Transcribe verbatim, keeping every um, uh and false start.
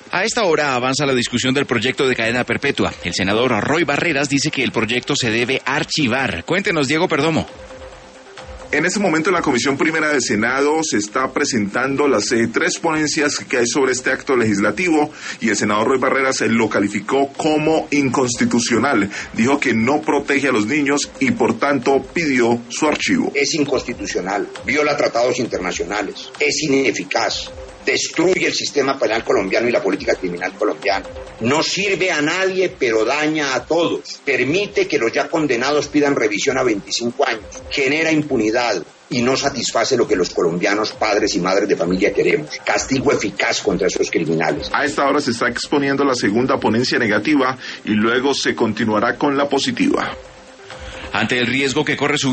A esta hora avanza la discusión del proyecto de cadena perpetua. El senador Roy Barreras dice que el proyecto se debe archivar. Cuéntenos, Diego Perdomo. En este momento en la Comisión Primera del Senado se está presentando las eh, tres ponencias que hay sobre este acto legislativo y el senador Roy Barreras eh, lo calificó como inconstitucional. Dijo que no protege a los niños y por tanto pidió su archivo. Es inconstitucional, viola tratados internacionales, es ineficaz, destruye el sistema penal colombiano y la política criminal colombiana. No sirve a nadie, pero daña a todos. Permite que los ya condenados pidan revisión a veinticinco años. Genera impunidad y no satisface lo que los colombianos, padres y madres de familia queremos. Castigo eficaz contra esos criminales. A esta hora se está exponiendo la segunda ponencia negativa y luego se continuará con la positiva. Ante el riesgo que corre su